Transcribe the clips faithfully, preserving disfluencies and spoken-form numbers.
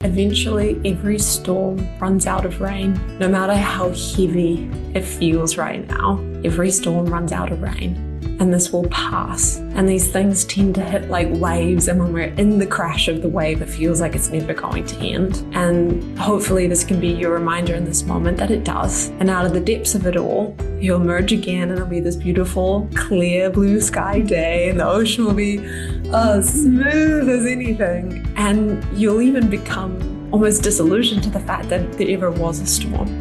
Eventually, every storm runs out of rain. No matter how heavy it feels right now, every storm runs out of rain. And this will pass. And these things tend to hit like waves. And when we're in the crash of the wave, it feels like it's never going to end. And hopefully this can be your reminder in this moment that it does. And out of the depths of it all, you'll emerge again and it'll be this beautiful, clear blue sky day. And the ocean will be uh, smooth as anything. And you'll even become almost disillusioned to the fact that there ever was a storm.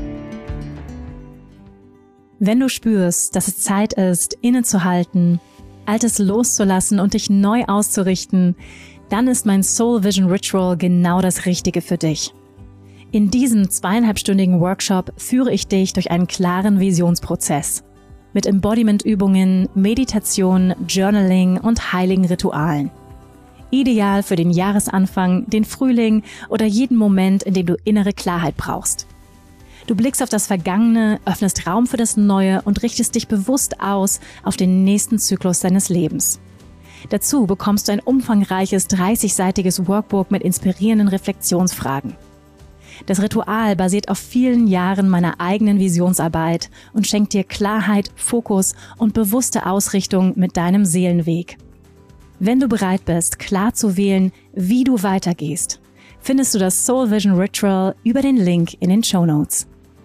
Wenn du spürst, dass es Zeit ist, innezuhalten, Altes loszulassen und dich neu auszurichten, dann ist mein Soul Vision Ritual genau das Richtige für dich. In diesem zweieinhalbstündigen Workshop führe ich dich durch einen klaren Visionsprozess. Mit Embodiment-Übungen, Meditation, Journaling und heiligen Ritualen. Ideal für den Jahresanfang, den Frühling oder jeden Moment, in dem du innere Klarheit brauchst. Du blickst auf das Vergangene, öffnest Raum für das Neue und richtest dich bewusst aus auf den nächsten Zyklus deines Lebens. Dazu bekommst du ein umfangreiches dreißigseitiges Workbook mit inspirierenden Reflexionsfragen. Das Ritual basiert auf vielen Jahren meiner eigenen Visionsarbeit und schenkt dir Klarheit, Fokus und bewusste Ausrichtung mit deinem Seelenweg. Wenn du bereit bist, klar zu wählen, wie du weitergehst, findest du das Soul Vision Ritual über den Link in den Shownotes.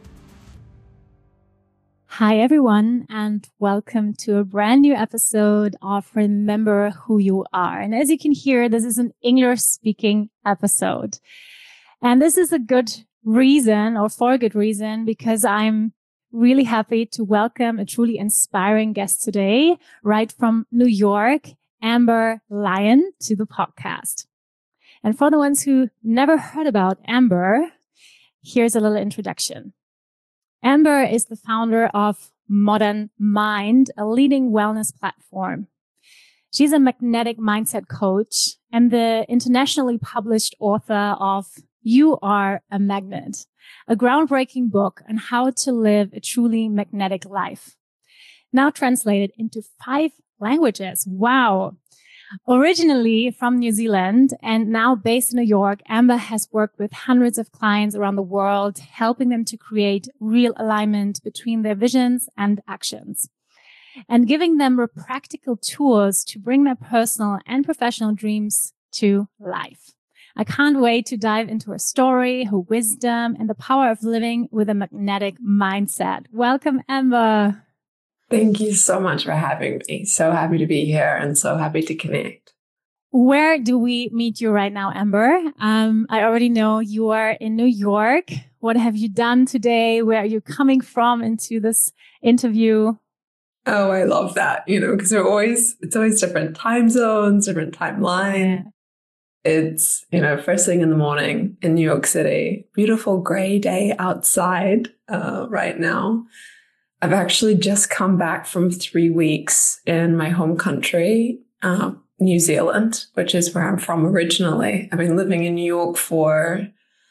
Hi everyone, and welcome to a brand new episode of Remember Who You Are. And as you can hear, this is an English speaking episode. And this is a good reason, or for a good reason, because I'm really happy to welcome a truly inspiring guest today, right from New York, Amber Lyon, to the podcast. And for the ones who never heard about Amber, here's a little introduction. Amber is the founder of Modern Mind, a leading wellness platform. She's a magnetic mindset coach and the internationally published author of You Are a Magnet, a groundbreaking book on how to live a truly magnetic life. Now translated into five languages. Wow. Originally from New Zealand and now based in New York, Amber has worked with hundreds of clients around the world, helping them to create real alignment between their visions and actions, and giving them practical tools to bring their personal and professional dreams to life. I can't wait to dive into her story, her wisdom, and the power of living with a magnetic mindset. Welcome, Amber. Thank you so much for having me. So happy to be here and so happy to connect. Where do we meet you right now, Amber? Um, I already know you are in New York. What have you done today? Where are you coming from into this interview? Oh, I love that, you know, because we're always, it's always different time zones, different timeline. Yeah. It's, you know, first thing in the morning in New York City, beautiful gray day outside uh, right now. I've actually just come back from three weeks in my home country, uh, New Zealand, which is where I'm from originally. I've been living in New York for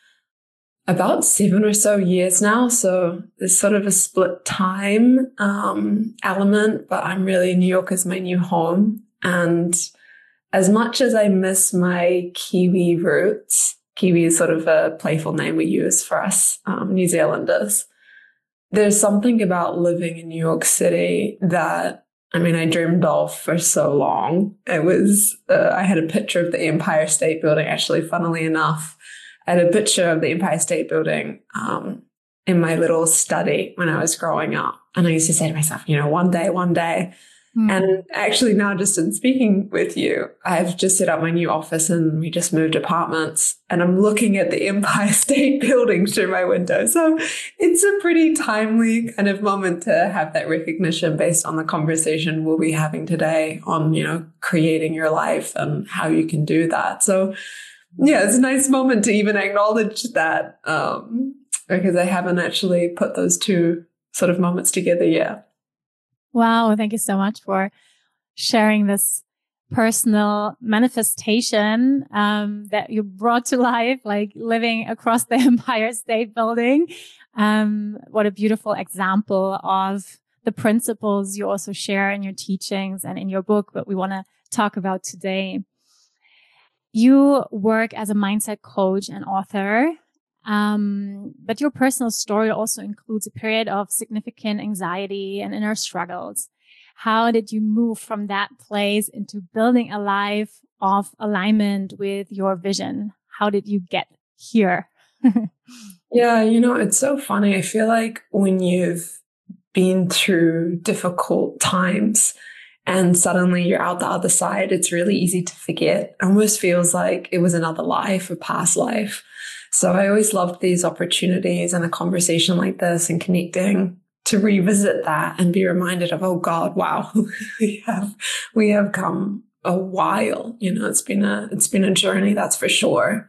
about seven or so years now. So there's sort of a split time um, element, but I'm really, New York is my new home. And as much as I miss my Kiwi roots, Kiwi is sort of a playful name we use for us um, New Zealanders. There's something about living in New York City that, I mean, I dreamed of for so long. It was, uh, I had a picture of the Empire State Building, actually, funnily enough. I had a picture of the Empire State Building um, in my little study when I was growing up. And I used to say to myself, you know, one day, one day. Mm. And actually now just in speaking with you, I've just set up my new office and we just moved apartments and I'm looking at the Empire State Building through my window. So it's a pretty timely kind of moment to have that recognition based on the conversation we'll be having today on, you know, creating your life and how you can do that. So yeah, it's a nice moment to even acknowledge that um, because I haven't actually put those two sort of moments together yet. Wow. Thank you so much for sharing this personal manifestation um, that you brought to life, like living across the Empire State Building. Um, what a beautiful example of the principles you also share in your teachings and in your book, what we want to talk about today. You work as a mindset coach and author, um, but your personal story also includes a period of significant anxiety and inner struggles. How did you move from that place into building a life of alignment with your vision? How did you get here? Yeah, you know, it's so funny. I feel like when you've been through difficult times and suddenly you're out the other side, it's really easy to forget. It almost feels like it was another life, a past life. So I always loved these opportunities and a conversation like this and connecting to revisit that and be reminded of, oh God, wow, we have we have come a while. You know, it's been a it's been a journey, that's for sure.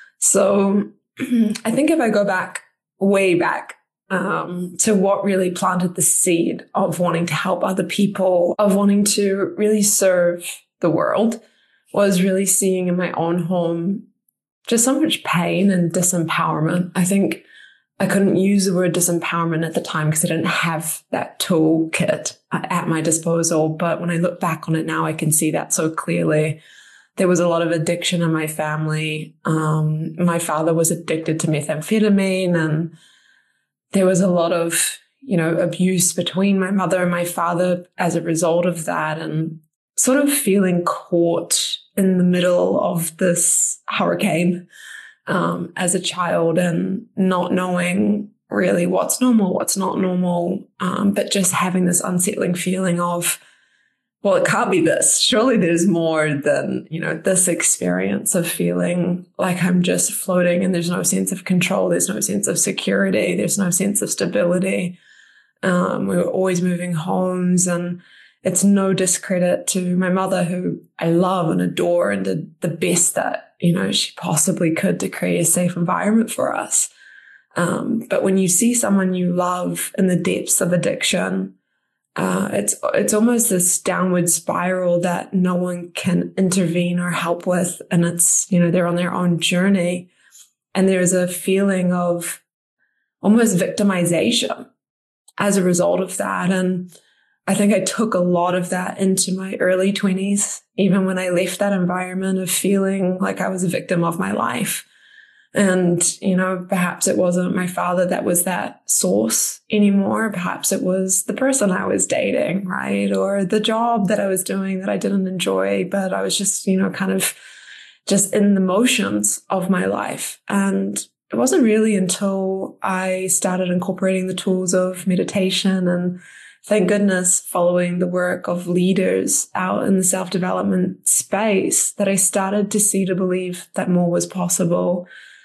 So I think if I go back, way back, um, to what really planted the seed of wanting to help other people, of wanting to really serve the world, was really seeing in my own home just so much pain and disempowerment. I think I couldn't use the word disempowerment at the time because I didn't have that toolkit at my disposal. But when I look back on it now, I can see that so clearly. There was a lot of addiction in my family. Um, my father was addicted to methamphetamine, and there was a lot of, you know, abuse between my mother and my father as a result of that, and sort of feeling caught in the middle of this hurricane um, as a child and not knowing really what's normal, what's not normal, um, but just having this unsettling feeling of, well, it can't be this. Surely there's more than, you know, this experience of feeling like I'm just floating and there's no sense of control. There's no sense of security. There's no sense of stability. Um, we were always moving homes, and it's no discredit to my mother, who I love and adore and did the best that, you know, she possibly could to create a safe environment for us. Um, but when you see someone you love in the depths of addiction, Uh, it's it's almost this downward spiral that no one can intervene or help with. And it's, you know, they're on their own journey. And there's a feeling of almost victimization as a result of that. And I think I took a lot of that into my early twenties, even when I left that environment of feeling like I was a victim of my life. And, you know, perhaps it wasn't my father that was that source anymore. Perhaps it was the person I was dating, right? Or the job that I was doing that I didn't enjoy, but I was just, you know, kind of just in the motions of my life. And it wasn't really until I started incorporating the tools of meditation, and thank goodness, following the work of leaders out in the self-development space, that I started to see, to believe that more was possible.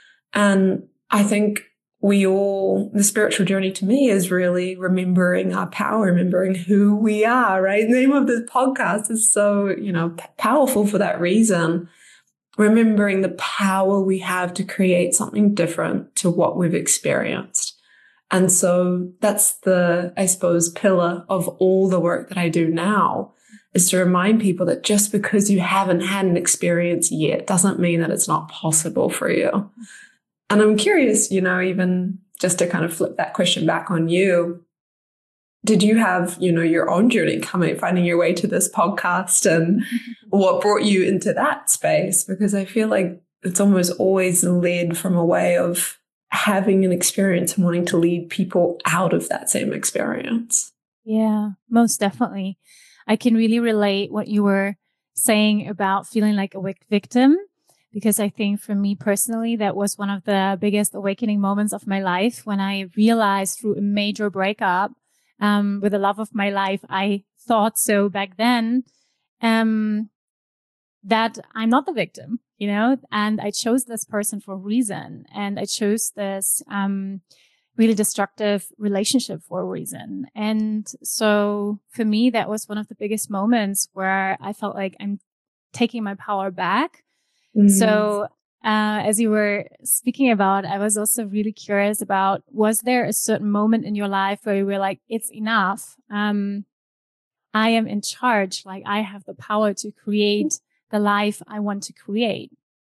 And I think we all, the spiritual journey to me is really remembering our power, remembering who we are, right? The name of this podcast is so, you know, p- powerful for that reason. Remembering the power we have to create something different to what we've experienced. And so that's the, I suppose, pillar of all the work that I do now, is to remind people that just because you haven't had an experience yet doesn't mean that it's not possible for you. And I'm curious, you know, even just to kind of flip that question back on you, did you have, you know, your own journey coming, finding your way to this podcast, and what brought you into that space? Because I feel like it's almost always led from a way of having an experience and wanting to lead people out of that same experience. Yeah, most definitely. I can really relate what you were saying about feeling like a wic- victim. Because I think for me personally, that was one of the biggest awakening moments of my life, when I realized through a major breakup um, with the love of my life, I thought so back then, um, that I'm not the victim, you know, and I chose this person for a reason. And I chose this um, really destructive relationship for a reason. And so for me, that was one of the biggest moments where I felt like I'm taking my power back. Mm-hmm. So, uh, as you were speaking about, I was also really curious about, was there a certain moment in your life where you were like, it's enough. Um, I am in charge. Like, I have the power to create the life I want to create.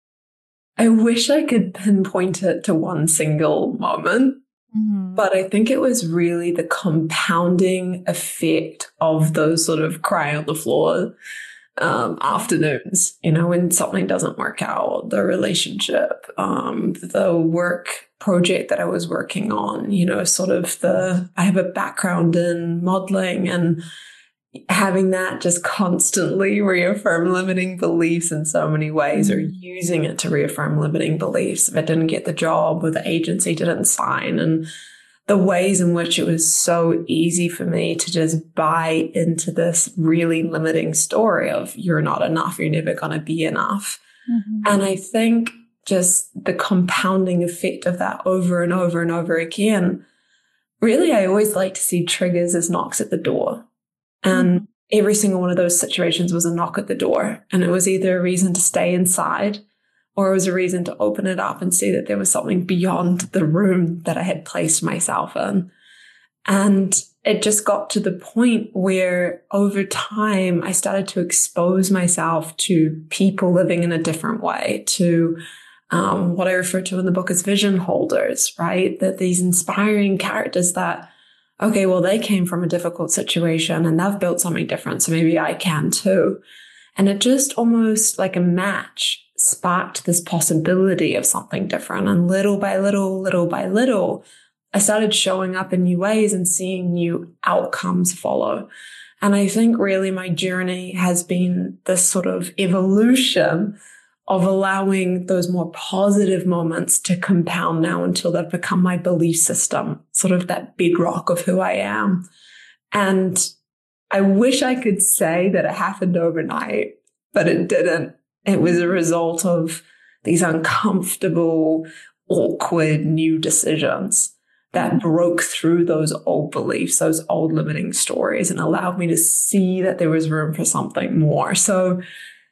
I wish I could pinpoint it to one single moment, mm-hmm. but I think it was really the compounding effect of those sort of cry on the floor um, afternoons, you know, when something doesn't work out, the relationship, um, the work project that I was working on, you know, sort of the, I have a background in modeling, and having that just constantly reaffirm limiting beliefs in so many ways, or using it to reaffirm limiting beliefs if I didn't get the job or the agency didn't sign, and the ways in which it was so easy for me to just buy into this really limiting story of you're not enough, you're never going to be enough. Mm-hmm. And I think just the compounding effect of that over and over and over again, really, I always like to see triggers as knocks at the door. And mm-hmm. every single one of those situations was a knock at the door. And it was either a reason to stay inside, or it was a reason to open it up and see that there was something beyond the room that I had placed myself in. And it just got to the point where over time, I started to expose myself to people living in a different way, to um, what I refer to in the book as vision holders, right? That these inspiring characters that, okay, well, they came from a difficult situation and they've built something different, so maybe I can too. And it just almost like a match sparked this possibility of something different. And little by little, little by little, I started showing up in new ways and seeing new outcomes follow. And I think really my journey has been this sort of evolution of allowing those more positive moments to compound now until they've become my belief system, sort of that bedrock of who I am. And I wish I could say that it happened overnight, but it didn't. It was a result of these uncomfortable, awkward new decisions that broke through those old beliefs, those old limiting stories, and allowed me to see that there was room for something more. So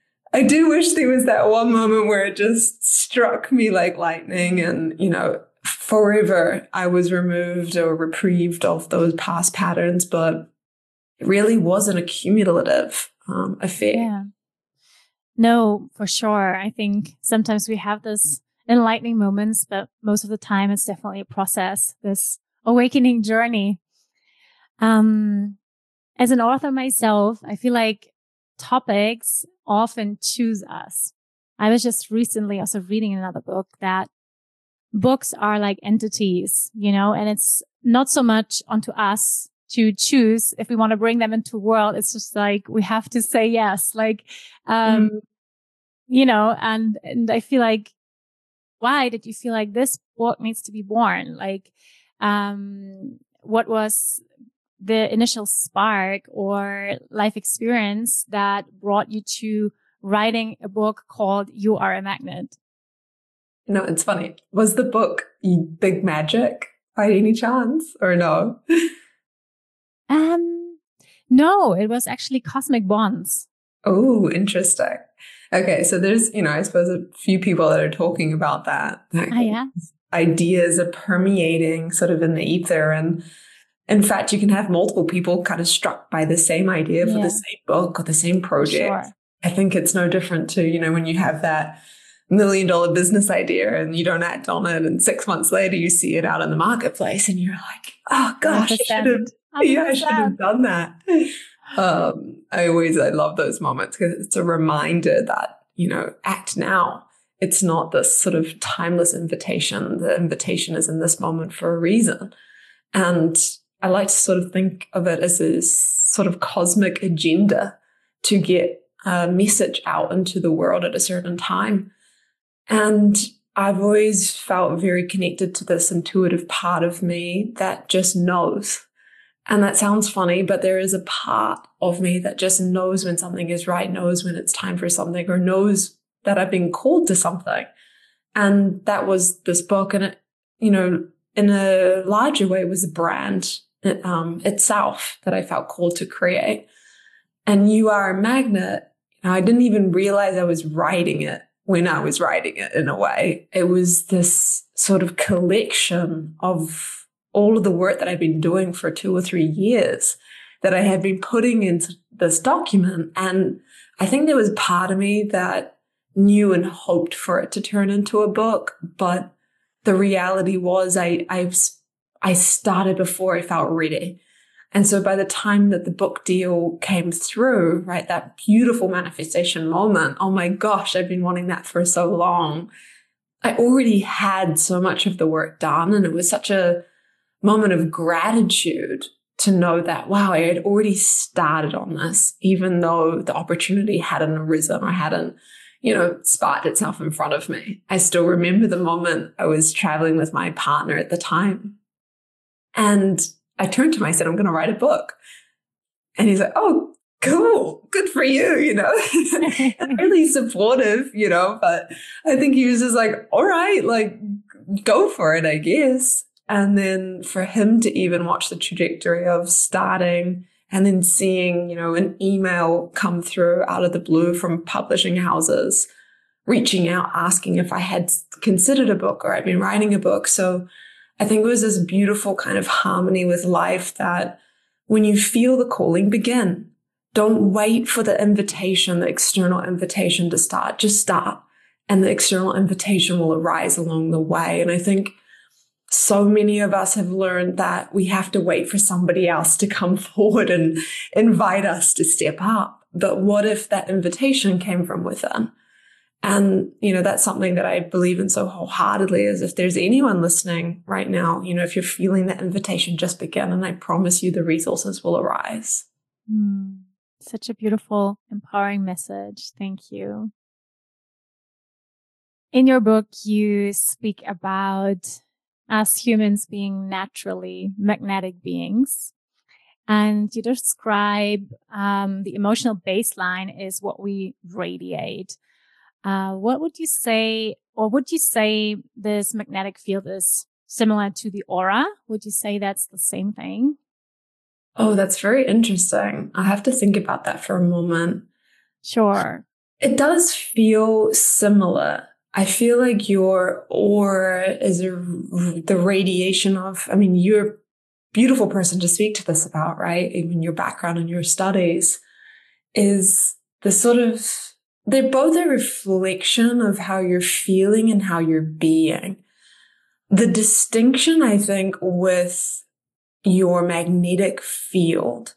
I do wish there was that one moment where it just struck me like lightning, and, you know, forever I was removed or reprieved of those past patterns, but it really wasn't a cumulative um, effect. Yeah. No, for sure. I think sometimes we have this enlightening moments, but most of the time it's definitely a process, this awakening journey. Um, as an author myself, I feel like topics often choose us. I was just recently also reading another book that books are like entities, you know, and it's not so much onto us to choose if we want to bring them into the world. It's just like, we have to say yes, like, um, mm. you know, and, and I feel like, why did you feel like this book needs to be born? Like, um, what was the initial spark or life experience that brought you to writing a book called You Are a Magnet? No, it's funny. Was the book Big Magic by any chance, or no? Um, no, it was actually Cosmic Bonds. Oh, interesting. Okay, so there's, you know, I suppose a few people that are talking about that. Like, oh, yeah. Ideas are permeating sort of in the ether. And in fact, you can have multiple people kind of struck by the same idea for yeah. the same book or the same project. Sure. I think it's no different to, you know, when you have that million dollar business idea and you don't act on it, and six months later you see it out in the marketplace and you're like, oh gosh, I should have, yeah, I should have done that. Um, I always, I love those moments because it's a reminder that, you know, act now. It's not this sort of timeless invitation. The invitation is in this moment for a reason. And I like to sort of think of it as a sort of cosmic agenda to get a message out into the world at a certain time. And I've always felt very connected to this intuitive part of me that just knows. And that sounds funny, but there is a part of me that just knows when something is right, knows when it's time for something, or knows that I've been called to something. And that was this book. And it, you know, in a larger way, it was a brand um, itself that I felt called to create. And You Are a Magnet, you know, I didn't even realize I was writing it when I was writing it in a way. It was this sort of collection of all of the work that I've been doing for two or three years that I had been putting into this document. And I think there was part of me that knew and hoped for it to turn into a book. But the reality was I, I, I started before I felt ready. And so by the time that the book deal came through, right, that beautiful manifestation moment, oh my gosh, I've been wanting that for so long. I already had so much of the work done, and it was such a moment of gratitude to know that, wow, I had already started on this, even though the opportunity hadn't arisen or hadn't, you know, sparked itself in front of me. I still remember the moment I was traveling with my partner at the time. And I turned to him, I said, I'm going to write a book. And he's like, oh, cool, good for you, you know, really supportive, you know, but I think he was just like, all right, like, go for it, I guess. And then for him to even watch the trajectory of starting and then seeing, you know, an email come through out of the blue from publishing houses, reaching out, asking if I had considered a book or I'd been writing a book. So I think it was this beautiful kind of harmony with life that when you feel the calling, begin. Don't wait for the invitation, the external invitation to start. Just start. And the external invitation will arise along the way. And I think so many of us have learned that we have to wait for somebody else to come forward and invite us to step up. But what if that invitation came from within? And, you know, that's something that I believe in so wholeheartedly, is if there's anyone listening right now, you know, if you're feeling that invitation, just begin. And I promise you the resources will arise. Mm, such a beautiful, empowering message. Thank you. In your book, you speak about us humans being naturally magnetic beings. And you describe um, the emotional baseline is what we radiate. Uh, what would you say, or would you say this magnetic field is similar to the aura? Would you say that's the same thing? Oh, that's very interesting. I have to think about that for a moment. Sure. It does feel similar. I feel like your aura is a, the radiation of, I mean, you're a beautiful person to speak to this about, right? Even your background and your studies is the sort of, they're both a reflection of how you're feeling and how you're being. The distinction, I think, with your magnetic field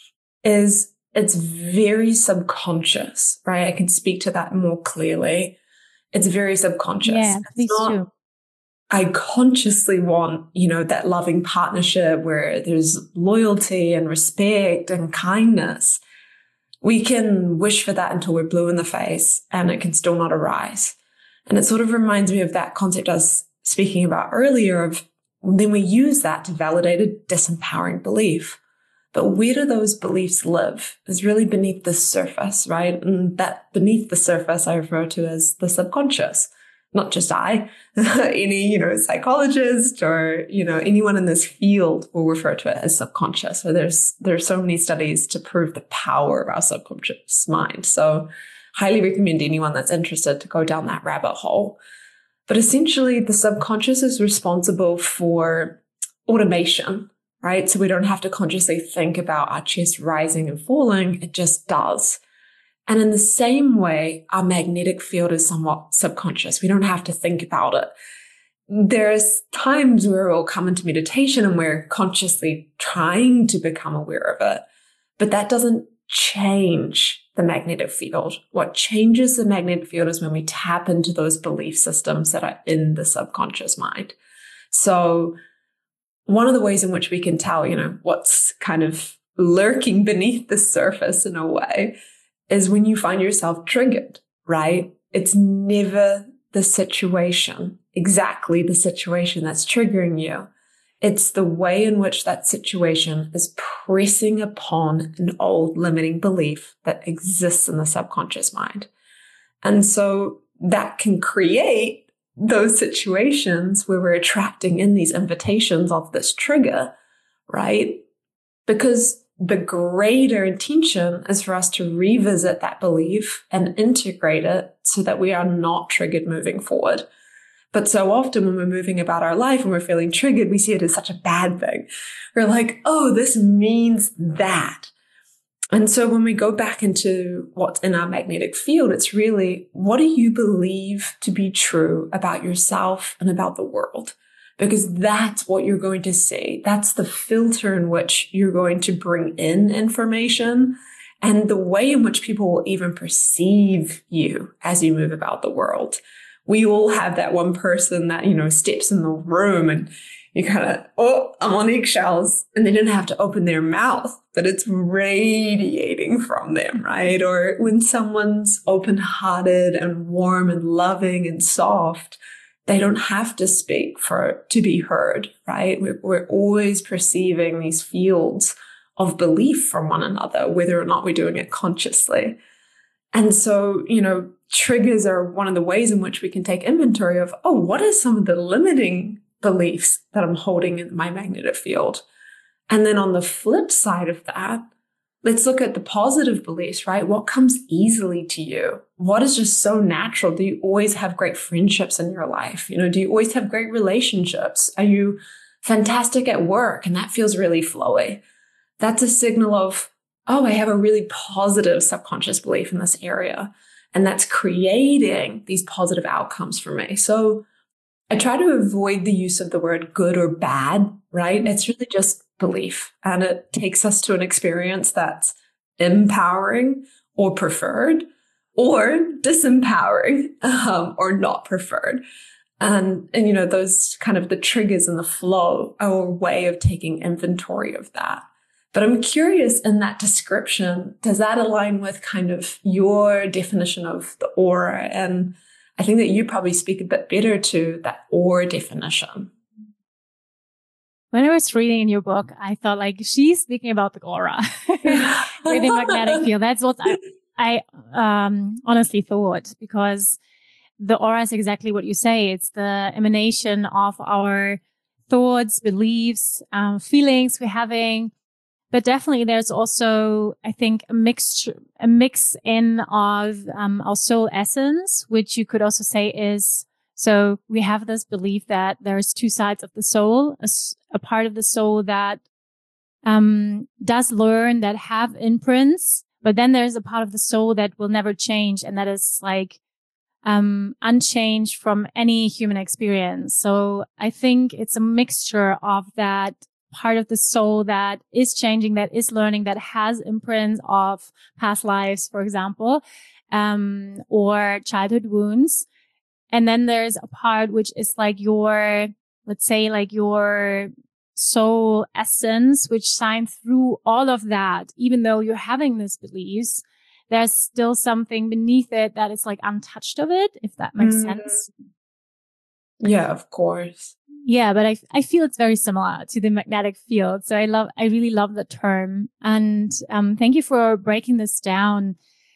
is it's very subconscious, right? I can speak to that more clearly. It's very subconscious. Yeah, please do. I consciously want, you know, that loving partnership where there's loyalty and respect and kindness. We can wish for that until we're blue in the face and it can still not arise. And it sort of reminds me of that concept I was speaking about earlier of then we use that to validate a disempowering belief. But where do those beliefs live? Is really beneath the surface, right? And that beneath the surface I refer to as the subconscious. Not just I, any, you know, psychologist or, you know, anyone in this field will refer to it as subconscious. So there's, there's so many studies to prove the power of our subconscious mind. So highly recommend anyone that's interested to go down that rabbit hole. But essentially the subconscious is responsible for automation, right? So we don't have to consciously think about our chest rising and falling. It just does. And in the same way, our magnetic field is somewhat subconscious. We don't have to think about it. There's times where we'll come into meditation and we're consciously trying to become aware of it, but that doesn't change the magnetic field. What changes the magnetic field is when we tap into those belief systems that are in the subconscious mind. So one of the ways in which we can tell, you know, what's kind of lurking beneath the surface in a way is when you find yourself triggered, right? It's never the situation, exactly the situation that's triggering you. It's the way in which that situation is pressing upon an old limiting belief that exists in the subconscious mind. And so that can create those situations where we're attracting in these invitations of this trigger, right? Because the greater intention is for us to revisit that belief and integrate it so that we are not triggered moving forward. But so often when we're moving about our life and we're feeling triggered, we see it as such a bad thing. We're like, oh, this means that. And so when we go back into what's in our magnetic field, it's really, what do you believe to be true about yourself and about the world? because that's what you're going to see. That's the filter in which you're going to bring in information and the way in which people will even perceive you as you move about the world. We all have that one person that, you know, steps in the room and you kind of, oh, I'm on eggshells, and they didn't have to open their mouth, but it's radiating from them, right? Or when someone's open-hearted and warm and loving and soft, they don't have to speak for to be heard, right? We're, we're always perceiving these fields of belief from one another, whether or not we're doing it consciously. And so, you know, triggers are one of the ways in which we can take inventory of, oh, what are some of the limiting beliefs that I'm holding in my magnetic field? And then on the flip side of that, let's look at the positive beliefs, right? What comes easily to you? What is just so natural? Do you always have great friendships in your life? You know, do you always have great relationships? Are you fantastic at work and that feels really flowy? That's a signal of, oh, I have a really positive subconscious belief in this area. And that's creating these positive outcomes for me. So I try to avoid the use of the word good or bad, right? It's really just belief. And it takes us to an experience that's empowering or preferred, or disempowering um, or not preferred. And, and, you know, those kind of the triggers and the flow are a way of taking inventory of that. But I'm curious, in that description, does that align with kind of your definition of the aura? And I think that you probably speak a bit better to that aura definition. When I was reading in your book, I thought like she's speaking about the aura, with the magnetic field. That's what I, I um, honestly thought, because the aura is exactly what you say. It's the emanation of our thoughts, beliefs, um, feelings we're having. But definitely there's also, I think, a mixture, a mix in of um, our soul essence, which you could also say is, so we have this belief that there's two sides of the soul, a, a part of the soul that um, does learn, that have imprints, but then there's a part of the soul that will never change, and that is like um, unchanged from any human experience. So I think it's a mixture of that part of the soul that is changing, that is learning, that has imprints of past lives, for example, um, or childhood wounds. And then there's a part which is like your, let's say like your soul essence, which shines through all of that. Even though you're having these beliefs, there's still something beneath it that is like untouched of it, if that makes mm. sense. Yeah, of course. Yeah, but I I feel it's very similar to the magnetic field. So I love, I really love the term. And um, thank you for breaking this down.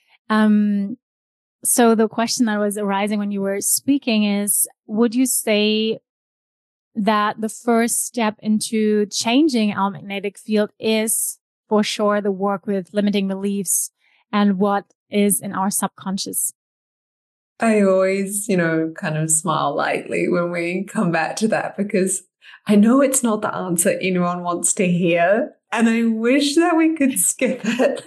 Um, so the question that was arising when you were speaking is, would you say that the first step into changing our magnetic field is for sure the work with limiting beliefs and what is in our subconscious? I always, you know, kind of smile lightly when we come back to that, because I know it's not the answer anyone wants to hear. And I wish that we could skip it.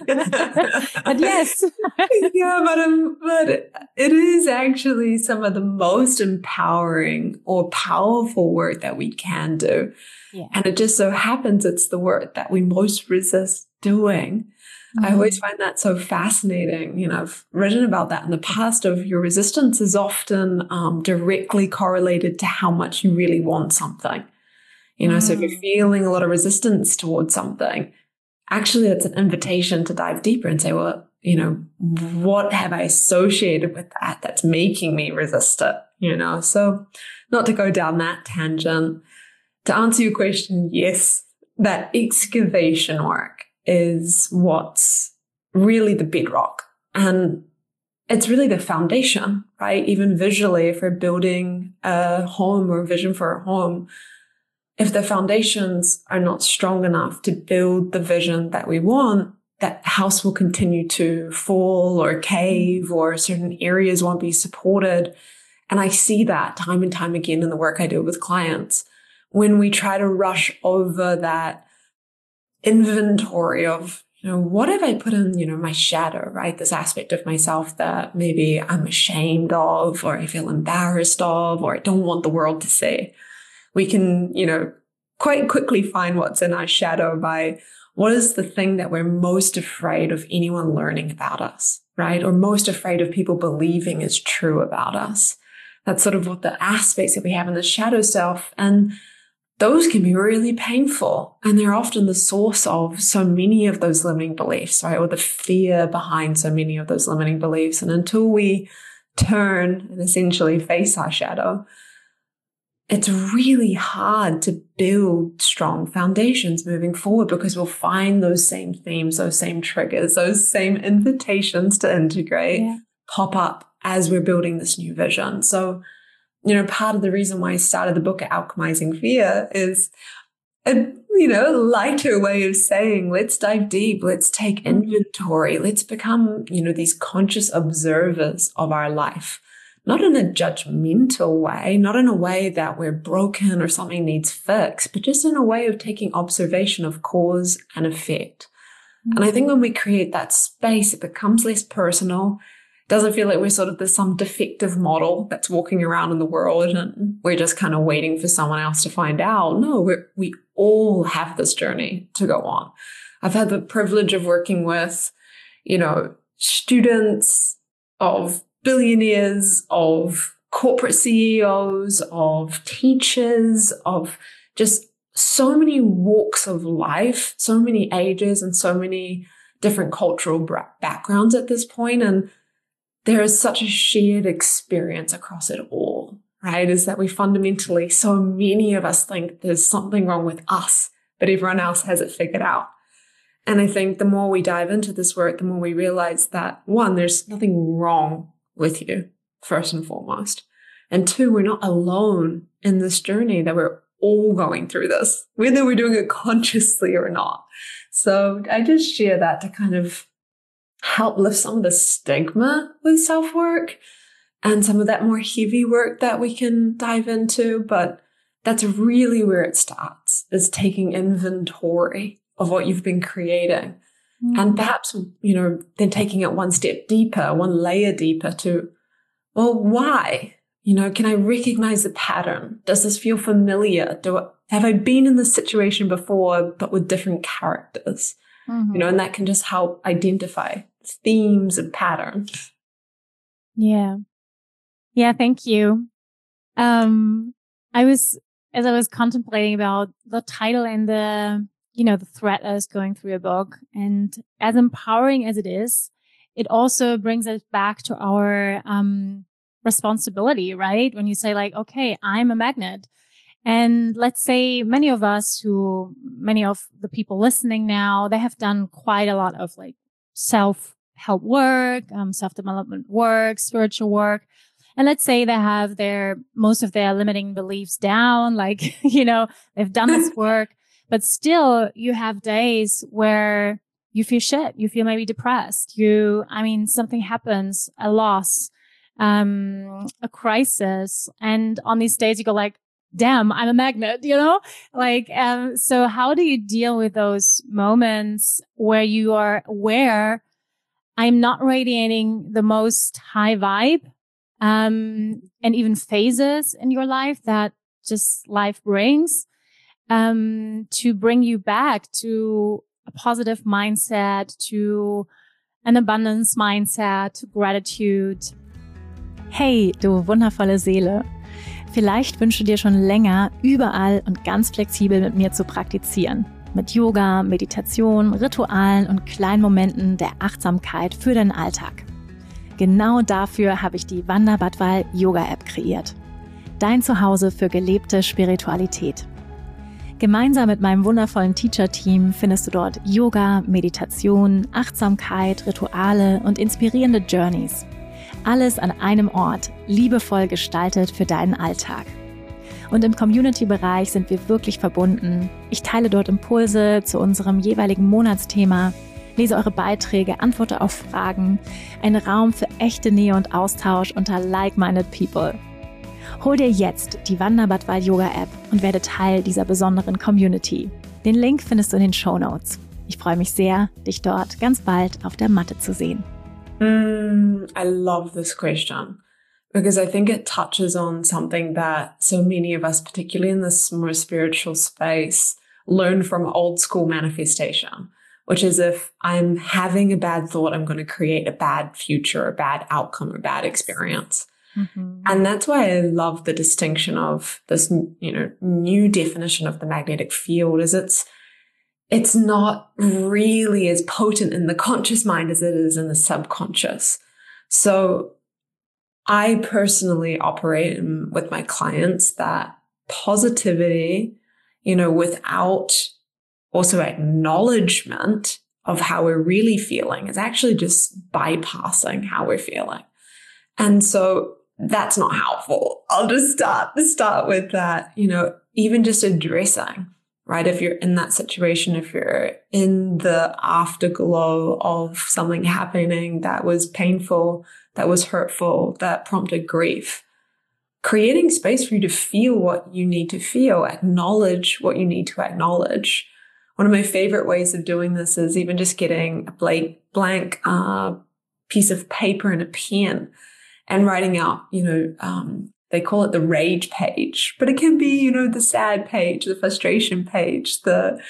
But yes. yeah, but, um, but it is actually some of the most empowering or powerful work that we can do. Yeah. And it just so happens it's the work that we most resist doing. Mm-hmm. I always find that so fascinating. You know, I've written about that in the past, of your resistance is often um, directly correlated to how much you really want something. You know, mm-hmm. so if you're feeling a lot of resistance towards something, actually it's an invitation to dive deeper and say, well, you know, what have I associated with that that's making me resist it? You know, so not to go down that tangent, to answer your question, yes, that excavation work is what's really the bedrock. And it's really the foundation, right? Even visually, if we're building a home or a vision for a home, if the foundations are not strong enough to build the vision that we want, that house will continue to fall or cave, or certain areas won't be supported. And I see that time and time again in the work I do with clients. When we try to rush over that inventory of, you know, what have I put in, you know, my shadow, right? This aspect of myself that maybe I'm ashamed of, or I feel embarrassed of, or I don't want the world to see. we can, you know, quite quickly find what's in our shadow by what is the thing that we're most afraid of anyone learning about us, right? Or most afraid of people believing is true about us. That's sort of what the aspects that we have in the shadow self. And those can be really painful. And they're often the source of so many of those limiting beliefs, right? Or the fear behind so many of those limiting beliefs. And until we turn and essentially face our shadow, it's really hard to build strong foundations moving forward, because we'll find those same themes, those same triggers, those same invitations to integrate yeah. pop up as we're building this new vision. So, you know, part of the reason why I started the book Alchemizing Fear is a, you know, lighter way of saying, let's dive deep, let's take inventory, let's become, you know, these conscious observers of our life. Not in a judgmental way, not in a way that we're broken or something needs fixed, but just in a way of taking observation of cause and effect. Mm-hmm. And I think when we create that space, it becomes less personal. It doesn't feel like we're sort of this some defective model that's walking around in the world and we're just kind of waiting for someone else to find out. No, we're, we all have this journey to go on. I've had the privilege of working with, you know, students of billionaires, of corporate C E Os, of teachers, of just so many walks of life, so many ages and so many different cultural backgrounds at this point. And there is such a shared experience across it all, right? Is that we fundamentally, so many of us think there's something wrong with us, but everyone else has it figured out. And I think the more we dive into this work, the more we realize that, one, there's nothing wrong with you, first and foremost. And two, we're not alone in this journey, that we're all going through this, whether we're doing it consciously or not. So I just share that to kind of help lift some of the stigma with self-work and some of that more heavy work that we can dive into. But that's really where it starts, is taking inventory of what you've been creating. And perhaps, you know, then taking it one step deeper, one layer deeper to, well, why? You know, can I recognize the pattern? Does this feel familiar? Do I, have I been in this situation before, but with different characters? Mm-hmm. You know, and that can just help identify themes and patterns. Yeah. Yeah, thank you. Um, I was, as I was contemplating about the title and the, you know, the thread that is going through your book, and as empowering as it is, it also brings us back to our um responsibility, right? When you say like, okay, I'm a magnet. And let's say many of us who, many of the people listening now, they have done quite a lot of like self-help work, um, self-development work, spiritual work. And let's say they have their, most of their limiting beliefs down, like, you know, they've done this work. But still, you have days where you feel shit. You feel maybe depressed. You, I mean, something happens, a loss, um, a crisis. And on these days, you go like, damn, I'm a magnet, you know? Like, um, so how do you deal with those moments where you are aware, I'm not radiating the most high vibe, um, and even phases in your life that just life brings? Um, to bring you back to a positive mindset, to an abundance mindset, to gratitude. Hey, du wundervolle Seele. Vielleicht wünschst du dir schon länger, überall und ganz flexibel mit mir zu praktizieren. Mit Yoga, Meditation, Ritualen und kleinen Momenten der Achtsamkeit für deinen Alltag. Genau dafür habe ich die Wanda Badwal Yoga App kreiert. Dein Zuhause für gelebte Spiritualität. Gemeinsam mit meinem wundervollen Teacher-Team findest du dort Yoga, Meditation, Achtsamkeit, Rituale und inspirierende Journeys. Alles an einem Ort, liebevoll gestaltet für deinen Alltag. Und im Community-Bereich sind wir wirklich verbunden. Ich teile dort Impulse zu unserem jeweiligen Monatsthema, lese eure Beiträge, antworte auf Fragen. Ein Raum für echte Nähe und Austausch unter like-minded people. Hol dir jetzt die Wanda Badwal Yoga App und werde Teil dieser besonderen Community. Den Link findest du in den Shownotes. Ich freue mich sehr, dich dort ganz bald auf der Matte zu sehen. Mm, I love this question, because I think it touches on something that so many of us, particularly in this more spiritual space, learn from old school manifestation, which is if I'm having a bad thought, I'm going to create a bad future, a bad outcome, a bad experience. Mm-hmm. And that's why I love the distinction of this, you know, new definition of the magnetic field is it's, it's not really as potent in the conscious mind as it is in the subconscious. So I personally operate with my clients that positivity, you know, without also acknowledgement of how we're really feeling is actually just bypassing how we're feeling. And so that's not helpful. I'll just start, start with that, you know, even just addressing, right? If you're in that situation, if you're in the afterglow of something happening that was painful, that was hurtful, that prompted grief, creating space for you to feel what you need to feel, acknowledge what you need to acknowledge. One of my favorite ways of doing this is even just getting a blank, blank uh, piece of paper and a pen and writing out, you know, um, they call it the rage page, but it can be, you know, the sad page, the frustration page, the,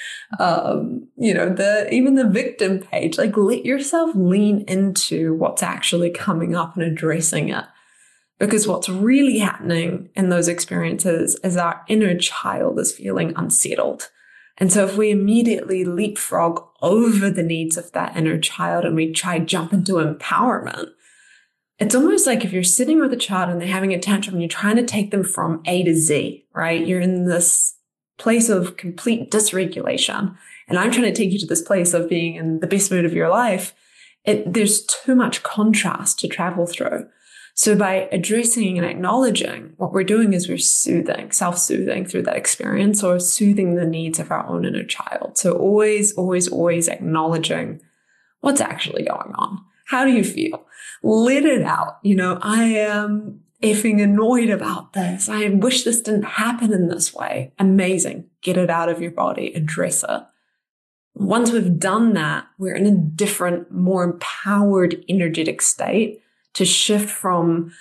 um, you know, the, even the victim page. Like, let yourself lean into what's actually coming up and addressing it. Because what's really happening in those experiences is our inner child is feeling unsettled. And so if we immediately leapfrog over the needs of that inner child and we try jump into empowerment, it's almost like if you're sitting with a child and they're having a tantrum and you're trying to take them from A to Z, right? You're in this place of complete dysregulation. And I'm trying to take you to this place of being in the best mood of your life. It, there's too much contrast to travel through. So by addressing and acknowledging, what we're doing is we're soothing, self-soothing through that experience or soothing the needs of our own inner child. So always, always, always acknowledging what's actually going on. How do you feel? Let it out. You know, I am effing annoyed about this. I wish this didn't happen in this way. Amazing. Get it out of your body. Address it. Once we've done that, we're in a different, more empowered, energetic state to shift from,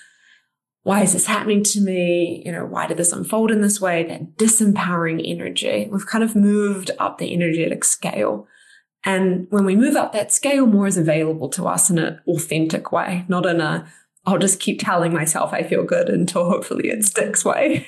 why is this happening to me? You know, why did this unfold in this way? That disempowering energy. We've kind of moved up the energetic scale. And when we move up that scale, more is available to us in an authentic way, not in a, I'll just keep telling myself I feel good until hopefully it sticks way.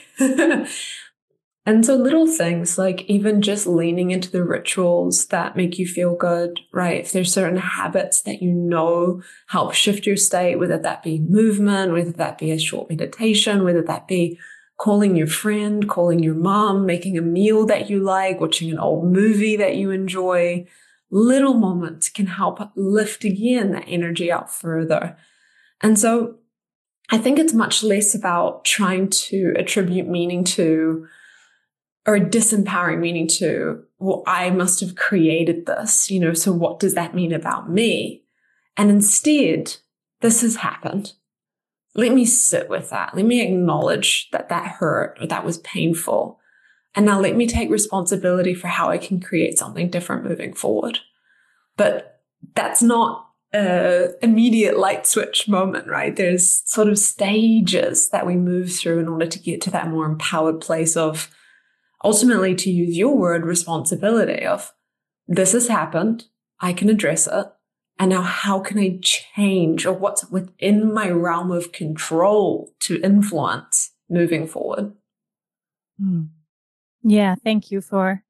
And so little things like even just leaning into the rituals that make you feel good, right? If there's certain habits that you know help shift your state, whether that be movement, whether that be a short meditation, whether that be calling your friend, calling your mom, making a meal that you like, watching an old movie that you enjoy, little moments can help lift again that energy up further. And so I think it's much less about trying to attribute meaning to or disempowering meaning to, well, I must have created this, you know, so what does that mean about me? And instead, this has happened. Let me sit with that. Let me acknowledge that that hurt or that was painful. And now let me take responsibility for how I can create something different moving forward. But that's not an immediate light switch moment, right? There's sort of stages that we move through in order to get to that more empowered place of, ultimately, to use your word, responsibility of, this has happened, I can address it, and now how can I change, or what's within my realm of control to influence moving forward? Mm. Yeah, thank you for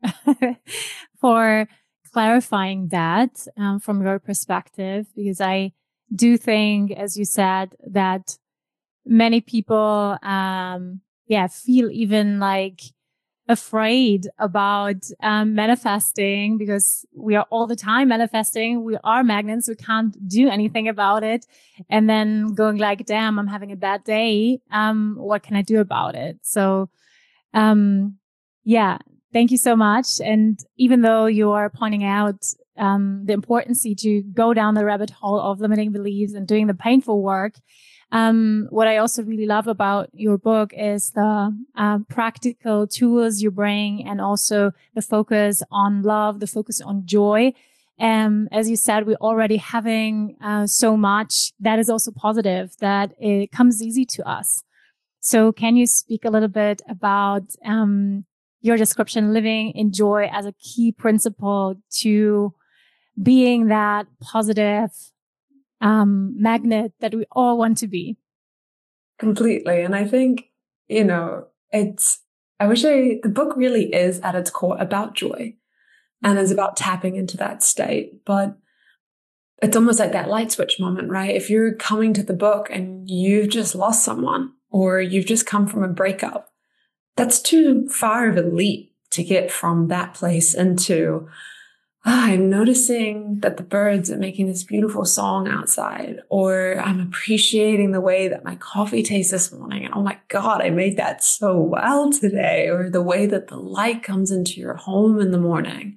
for clarifying that um, from your perspective, because I do think, as you said, that many people, um, yeah, feel even like afraid about um, manifesting, because we are all the time manifesting. We are magnets. We can't do anything about it. And then going like, damn, I'm having a bad day. Um, what can I do about it? So, um, yeah, thank you so much. And even though you are pointing out um, the importance to go down the rabbit hole of limiting beliefs and doing the painful work, Um, what I also really love about your book is the uh, practical tools you bring, and also the focus on love, the focus on joy. Um, as you said, we're already having uh, so much that is also positive, that it comes easy to us. So can you speak a little bit about um, your description, living in joy as a key principle to being that positive um, magnet that we all want to be? Completely. And I think, you know, it's, I wish I, the book really is at its core about joy and is about tapping into that state. But it's almost like that light switch moment, right? If you're coming to the book and you've just lost someone or you've just come from a breakup, that's too far of a leap to get from that place into, oh, I'm noticing that the birds are making this beautiful song outside, or I'm appreciating the way that my coffee tastes this morning. And oh my God, I made that so well today. Or the way that the light comes into your home in the morning.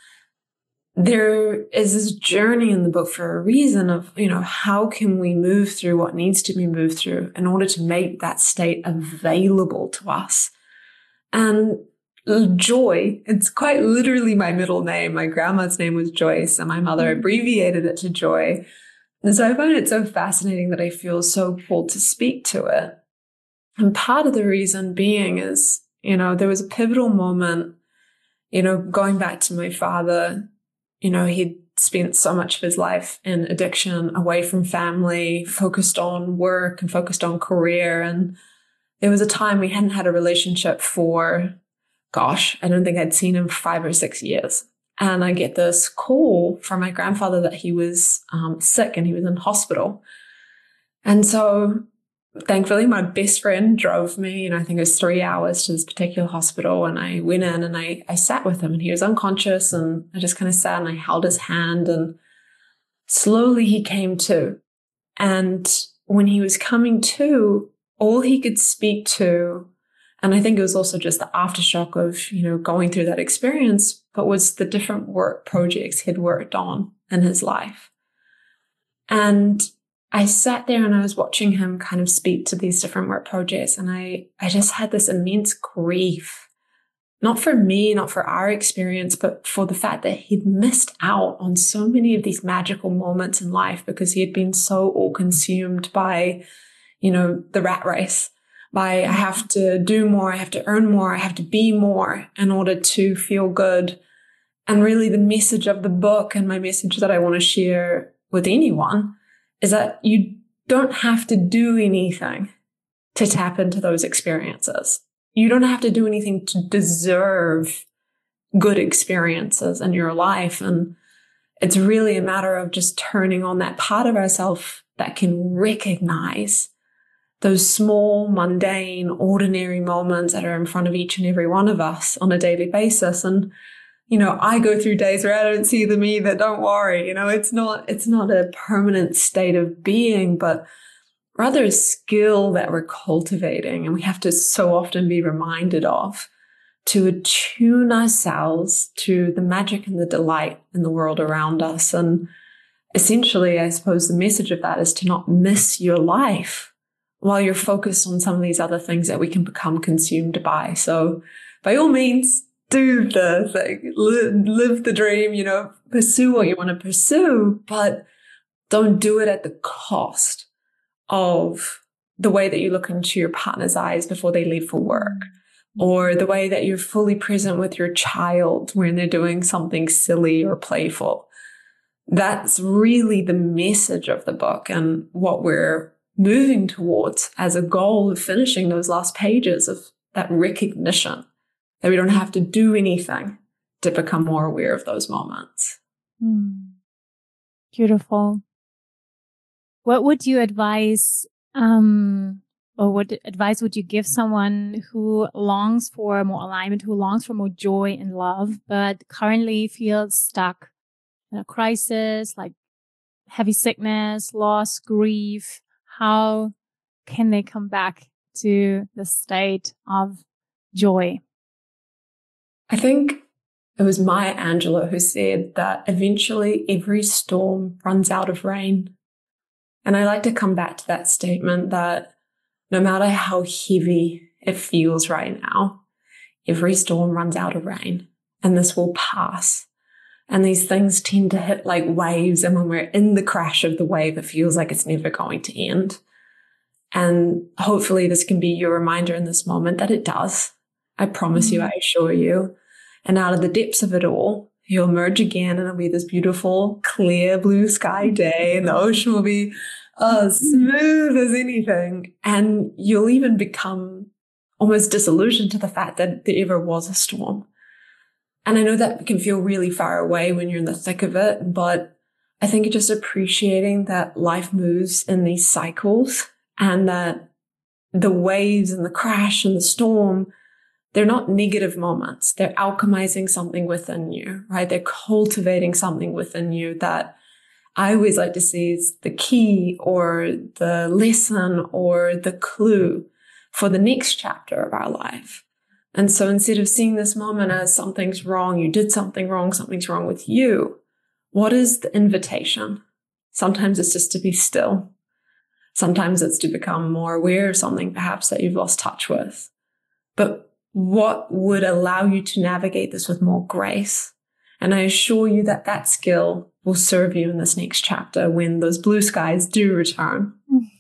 There is this journey in the book for a reason of, you know, how can we move through what needs to be moved through in order to make that state available to us. And joy, it's quite literally my middle name. My grandma's name was Joyce, and my mother abbreviated it to Joy. And so I find it so fascinating that I feel so called to speak to it. And part of the reason being is, you know, there was a pivotal moment, you know, going back to my father. You know, he'd spent so much of his life in addiction, away from family, focused on work and focused on career. And there was a time we hadn't had a relationship for, gosh, I don't think I'd seen him for five or six years. And I get this call from my grandfather that he was um, sick and he was in hospital. And so thankfully, my best friend drove me, you know, I think it was three hours to this particular hospital. And I went in and I, I sat with him, and he was unconscious. And I just kind of sat and I held his hand, and slowly he came to. And when he was coming to, all he could speak to, and I think it was also just the aftershock of, you know, going through that experience, but was the different work projects he'd worked on in his life. And I sat there and I was watching him kind of speak to these different work projects. And I, I just had this immense grief, not for me, not for our experience, but for the fact that he'd missed out on so many of these magical moments in life because he had been so all consumed by, you know, the rat race, by I have to do more, I have to earn more, I have to be more in order to feel good. And really the message of the book, and my message that I want to share with anyone, is that you don't have to do anything to tap into those experiences. You don't have to do anything to deserve good experiences in your life. And it's really a matter of just turning on that part of ourselves that can recognize those small, mundane, ordinary moments that are in front of each and every one of us on a daily basis. And you know, I go through days where I don't see them either. Don't worry. You know, it's not, it's not a permanent state of being, but rather a skill that we're cultivating. And we have to so often be reminded of to attune ourselves to the magic and the delight in the world around us. And essentially, I suppose the message of that is to not miss your life while you're focused on some of these other things that we can become consumed by. So by all means, do the thing, live, live the dream, you know, pursue what you want to pursue, but don't do it at the cost of the way that you look into your partner's eyes before they leave for work, or the way that you're fully present with your child when they're doing something silly or playful. That's really the message of the book and what we're moving towards as a goal of finishing those last pages, of that recognition that we don't have to do anything to become more aware of those moments. Mm. Beautiful. What would you advise, um, or what advice would you give someone who longs for more alignment, who longs for more joy and love, but currently feels stuck in a crisis, like heavy sickness, loss, grief? How can they come back to the state of joy? I think it was Maya Angelou who said that eventually every storm runs out of rain. And I like to come back to that statement that no matter how heavy it feels right now, every storm runs out of rain, and this will pass. And these things tend to hit like waves. And when we're in the crash of the wave, it feels like it's never going to end. And hopefully this can be your reminder in this moment that it does. I promise mm-hmm. you, I assure you. And out of the depths of it all, you'll emerge again and it'll be this beautiful, clear blue sky day, and the ocean will be oh, smooth as anything. And you'll even become almost disillusioned to the fact that there ever was a storm. And I know that can feel really far away when you're in the thick of it, but I think just appreciating that life moves in these cycles and that the waves and the crash and the storm, they're not negative moments. They're alchemizing something within you, right? They're cultivating something within you that I always like to see is the key or the lesson or the clue for the next chapter of our life. And so instead of seeing this moment as something's wrong, you did something wrong, something's wrong with you, what is the invitation? Sometimes it's just to be still. Sometimes it's to become more aware of something perhaps that you've lost touch with. But what would allow you to navigate this with more grace? And I assure you that that skill will serve you in this next chapter when those blue skies do return.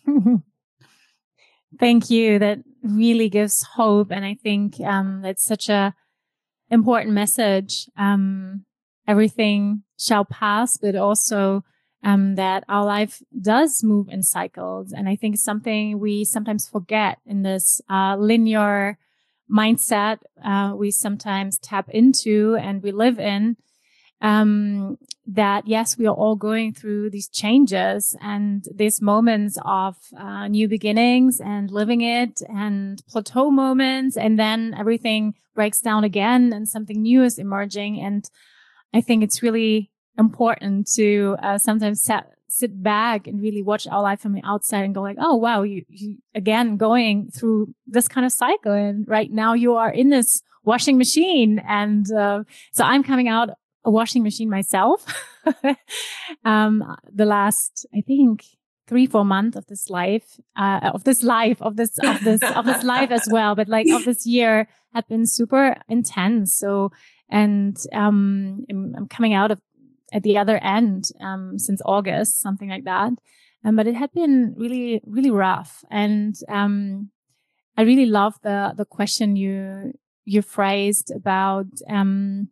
Thank you. That really gives hope. And I think um, that's such a important message. Um, everything shall pass, but also um, that our life does move in cycles. And I think it's something we sometimes forget in this uh, linear mindset uh, we sometimes tap into and we live in. Um, that yes, we are all going through these changes and these moments of uh, new beginnings and living it and plateau moments, and then everything breaks down again and something new is emerging. And I think it's really important to uh, sometimes set, sit back and really watch our life from the outside and go like, oh, wow, you, you again going through this kind of cycle. And right now you are in this washing machine. And uh, so I'm coming out a washing machine myself. um, the last, I think, three, four months of this life, uh, of this life, of this, of this, of this life as well. But like of this year had been super intense. So, and, um, I'm, I'm coming out of at the other end, um, since August, something like that. Um, but it had been really, really rough. And, um, I really love the, the question you, you phrased about, um,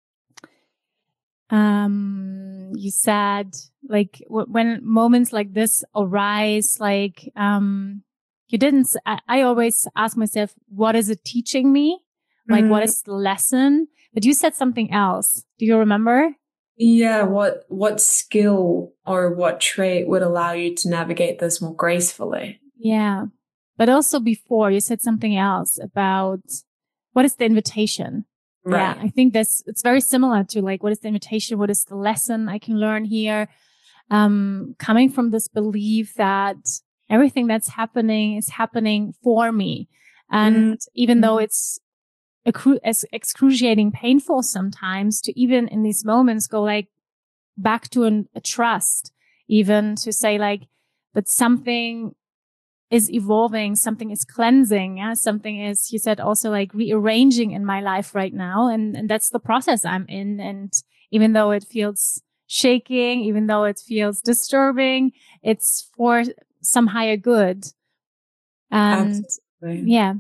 Um, you said like w- when moments like this arise, like, um, you didn't, I, I always ask myself, what is it teaching me? Like, mm. what is the lesson? But you said something else. Do you remember? Yeah. What, what skill or what trait would allow you to navigate this more gracefully? Yeah. But also before you said something else about what is the invitation? Right. Yeah, I think that's, it's very similar to like, what is the invitation? What is the lesson I can learn here? Um, coming from this belief that everything that's happening is happening for me. And mm. even though it's accru- as excruciating painful sometimes to even in these moments go like back to an, a trust, even to say like, but something is evolving, something is cleansing, yeah? Something is, you said also like rearranging in my life right now. And, and that's the process I'm in. And even though it feels shaking, even though it feels disturbing, it's for some higher good. And absolutely. Yeah.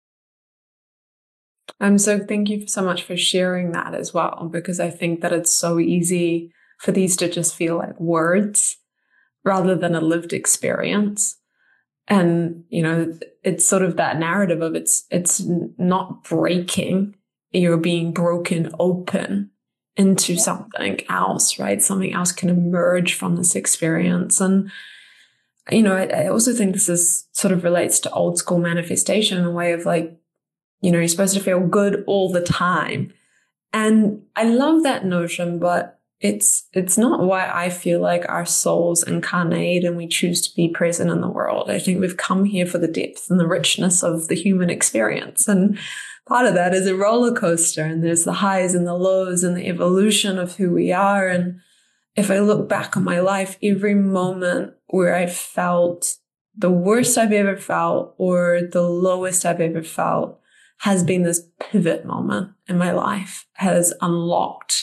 Um, so thank you so much for sharing that as well, because I think that it's so easy for these to just feel like words rather than a lived experience. And, you know, it's sort of that narrative of it's, it's not breaking, you're being broken open into yeah. something else, right? Something else can emerge from this experience. And, you know, I, I also think this is sort of relates to old school manifestation in a way of like, you know, you're supposed to feel good all the time. And I love that notion, but It's it's not why I feel like our souls incarnate and we choose to be present in the world. I think we've come here for the depth and the richness of the human experience. And part of that is a roller coaster, and there's the highs and the lows and the evolution of who we are. And if I look back on my life, every moment where I felt the worst I've ever felt or the lowest I've ever felt has been this pivot moment in my life, has unlocked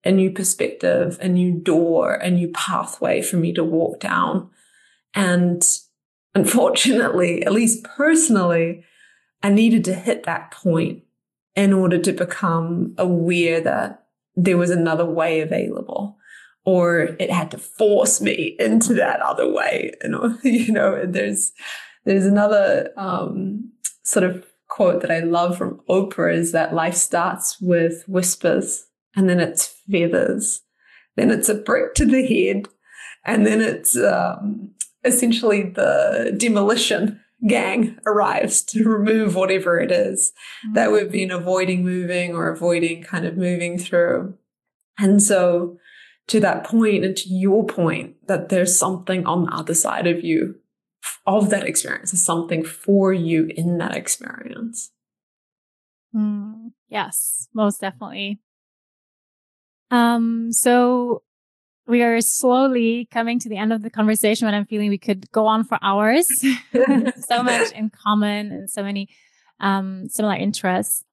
a new perspective, a new door, a new pathway for me to walk down. And unfortunately, at least personally, I needed to hit that point in order to become aware that there was another way available, or it had to force me into that other way. And, you know, there's, there's another um, sort of quote that I love from Oprah is that life starts with whispers, and then it's feathers, then it's a brick to the head, and then it's um, essentially the demolition gang arrives to remove whatever it is mm-hmm. that we've been avoiding moving or avoiding kind of moving through. And so to that point, and to your point, that there's something on the other side of you, of that experience, is something for you in that experience. Mm, yes, most definitely. Um, so we are slowly coming to the end of the conversation, but I'm feeling we could go on for hours. So much in common and so many um, similar interests.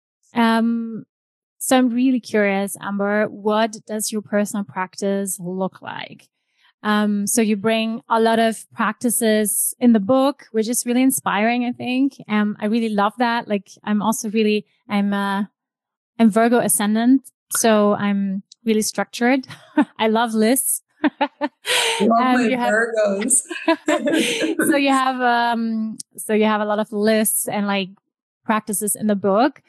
Um, so I'm really curious, Amber, what does your personal practice look like? Um, so you bring a lot of practices in the book, which is really inspiring, I think. Um, I really love that. Like, I'm also really, I'm, uh, I'm Virgo ascendant. So I'm really structured. I love lists. Love um, my you have, Virgos. so you have, um, so you have a lot of lists and like practices in the book.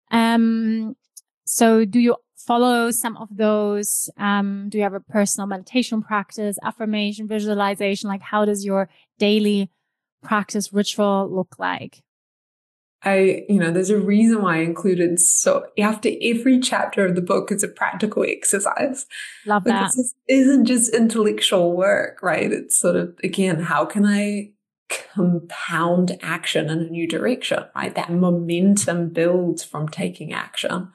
Um, so do you follow some of those? Um, do you have a personal meditation practice, affirmation, visualization? Like, how does your daily practice ritual look like? I, you know, there's a reason why I included, so after every chapter of the book is a practical exercise. Love that. Because this isn't just intellectual work, right? It's sort of, again, how can I compound action in a new direction, right? That momentum builds from taking action.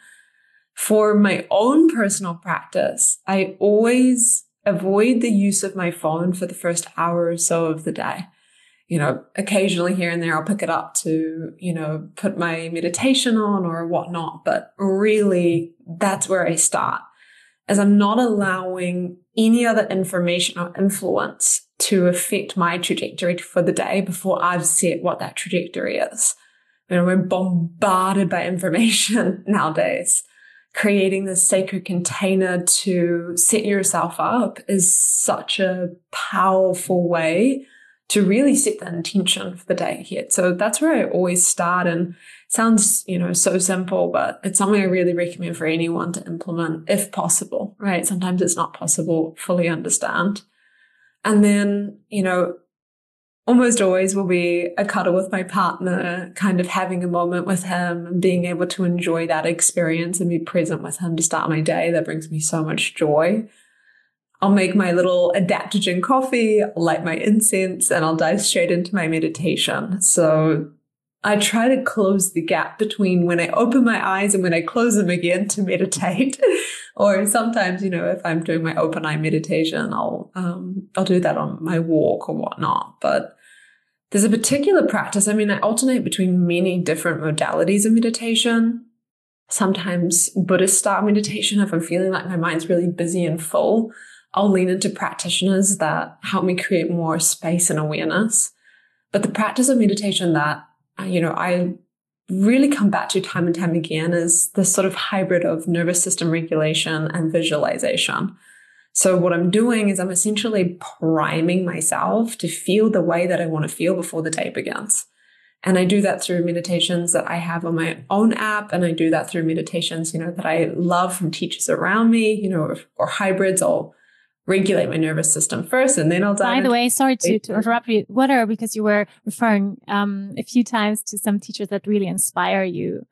For my own personal practice, I always avoid the use of my phone for the first hour or so of the day. You know, occasionally here and there, I'll pick it up to, you know, put my meditation on or whatnot. But really, that's where I start, as I'm not allowing any other information or influence to affect my trajectory for the day before I've set what that trajectory is. You know, we're bombarded by information nowadays. Creating this sacred container to set yourself up is such a powerful way to really set the intention for the day ahead. So that's where I always start. And it sounds, you know, so simple, but it's something I really recommend for anyone to implement if possible, right? Sometimes it's not possible, fully understand. And then, you know, almost always will be a cuddle with my partner, kind of having a moment with him and being able to enjoy that experience and be present with him to start my day. That brings me so much joy. I'll make my little adaptogen coffee, I'll light my incense, and I'll dive straight into my meditation. So I try to close the gap between when I open my eyes and when I close them again to meditate. Or sometimes, you know, if I'm doing my open eye meditation, I'll um, I'll do that on my walk or whatnot. But there's a particular practice. I mean, I alternate between many different modalities of meditation. Sometimes Buddhist style meditation, if I'm feeling like my mind's really busy and full, I'll lean into practitioners that help me create more space and awareness. But the practice of meditation that, you know, I really come back to time and time again is this sort of hybrid of nervous system regulation and visualization. So what I'm doing is I'm essentially priming myself to feel the way that I want to feel before the day begins. And I do that through meditations that I have on my own app. And I do that through meditations, you know, that I love from teachers around me, you know, or, or hybrids. I'll regulate my nervous system first, and then I'll dive. By the way, sorry to, to interrupt you. What are, because you were referring um, a few times to some teachers that really inspire you.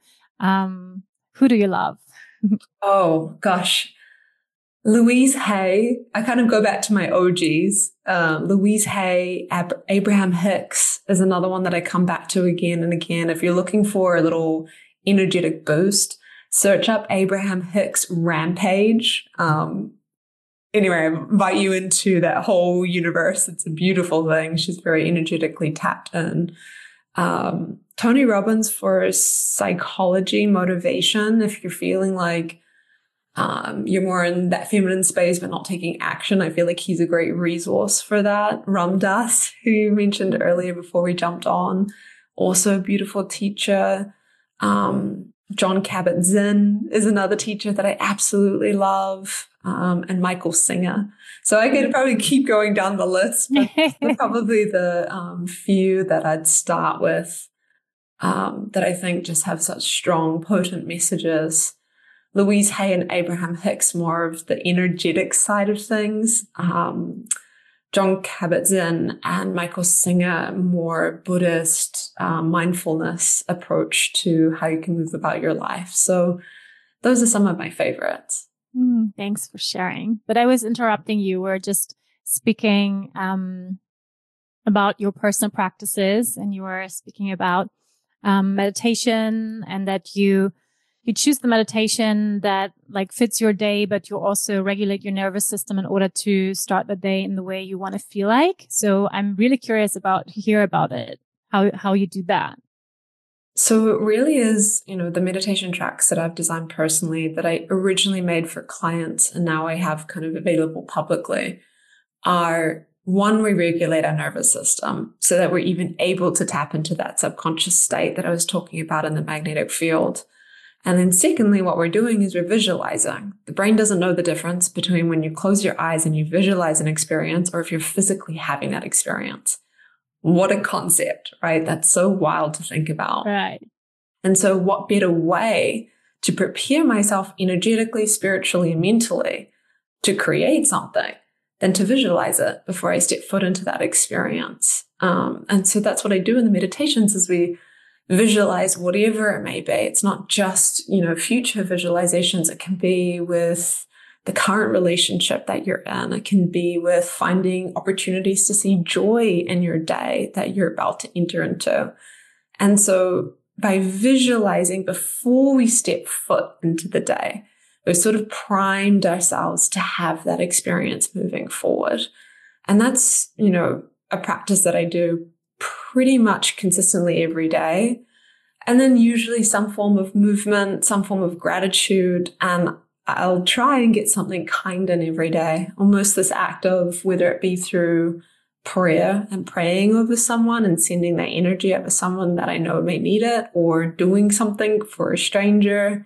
Um, who do you love? Oh, gosh. Louise Hay. I kind of go back to my O Gs. Uh, Louise Hay, Ab- Abraham Hicks is another one that I come back to again and again. If you're looking for a little energetic boost, search up Abraham Hicks Rampage. Um, Anyway, I invite you into that whole universe. It's a beautiful thing. She's very energetically tapped in. Um, Tony Robbins for psychology, motivation. If you're feeling like um, you're more in that feminine space but not taking action, I feel like he's a great resource for that. Ram Dass, who you mentioned earlier before we jumped on, also a beautiful teacher. Um, Jon Kabat-Zinn is another teacher that I absolutely love, um, and Michael Singer. So I could probably keep going down the list, but probably the um, few that I'd start with um, that I think just have such strong, potent messages. Louise Hay and Abraham Hicks, more of the energetic side of things. Um, Jon Kabat-Zinn and Michael Singer, more Buddhist um, mindfulness approach to how you can move about your life. So those are some of my favorites. Mm, thanks for sharing. But I was interrupting you. We're just speaking um, about your personal practices, and you were speaking about um, meditation, and that you You choose the meditation that like fits your day, but you also regulate your nervous system in order to start the day in the way you want to feel like. So I'm really curious about to hear about it, how how you do that. So it really is, you know, the meditation tracks that I've designed personally that I originally made for clients and now I have kind of available publicly are, one, we regulate our nervous system so that we're even able to tap into that subconscious state that I was talking about in the magnetic field. And then secondly, what we're doing is we're visualizing. The brain doesn't know the difference between when you close your eyes and you visualize an experience or if you're physically having that experience. What a concept, right? That's so wild to think about. Right. And so what better way to prepare myself energetically, spiritually, and mentally to create something than to visualize it before I step foot into that experience. Um, and so that's what I do in the meditations is we visualize whatever it may be. It's not just, you know, future visualizations. It can be with the current relationship that you're in. It can be with finding opportunities to see joy in your day that you're about to enter into. And so by visualizing before we step foot into the day, we've sort of primed ourselves to have that experience moving forward. And that's, you know, a practice that I do pretty much consistently every day. And then usually some form of movement, some form of gratitude. And I'll try and get something kind in every day, almost this act of whether it be through prayer and praying over someone and sending that energy over someone that I know may need it, or doing something for a stranger.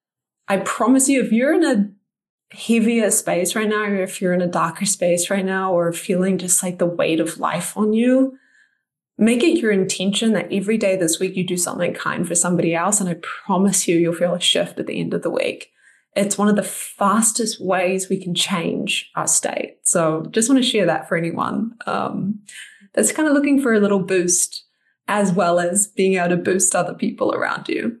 I promise you, if you're in a heavier space right now, or if you're in a darker space right now, or feeling just like the weight of life on you, make it your intention that every day this week you do something kind for somebody else. And I promise you, you'll feel a shift at the end of the week. It's one of the fastest ways we can change our state. So just want to share that for anyone um, that's kind of looking for a little boost, as well as being able to boost other people around you.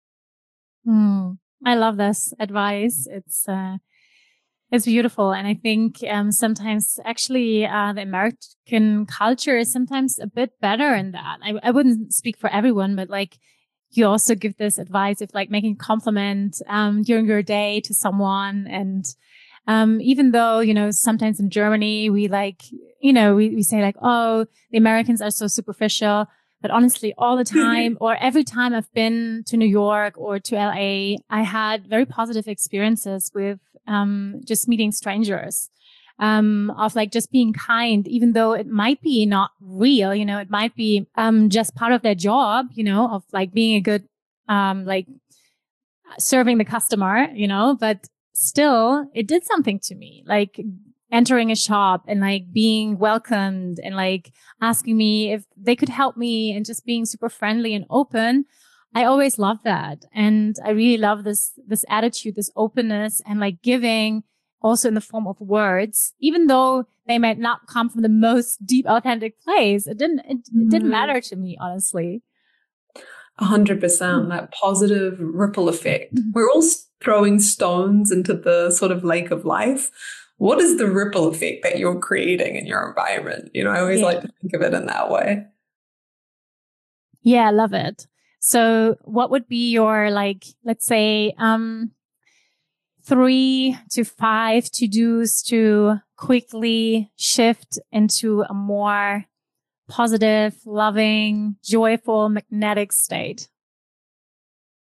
Mm, I love this advice. It's uh, it's beautiful. And I think um, sometimes actually uh, the American culture is sometimes a bit better in that. I, I wouldn't speak for everyone, but like, you also give this advice of like making a compliment um, during your day to someone. And um, even though, you know, sometimes in Germany, we like, you know, we, we say like, oh, the Americans are so superficial. But honestly, all the time or every time I've been to New York or to L A, I had very positive experiences with um, just meeting strangers. Um, of like just being kind, even though it might be not real, you know, it might be, um, just part of their job, you know, of like being a good, um, like serving the customer, you know, but still it did something to me, like entering a shop and like being welcomed and like asking me if they could help me and just being super friendly and open. I always love that. And I really love this, this attitude, this openness and like giving also in the form of words, even though they might not come from the most deep, authentic place. It didn't, it, it didn't matter to me, honestly. A hundred percent, that positive ripple effect. We're all throwing stones into the sort of lake of life. What is the ripple effect that you're creating in your environment? You know, I always yeah. like to think of it in that way. Yeah, I love it. So what would be your, like, let's say, um, three to five to-dos to quickly shift into a more positive, loving, joyful, magnetic state?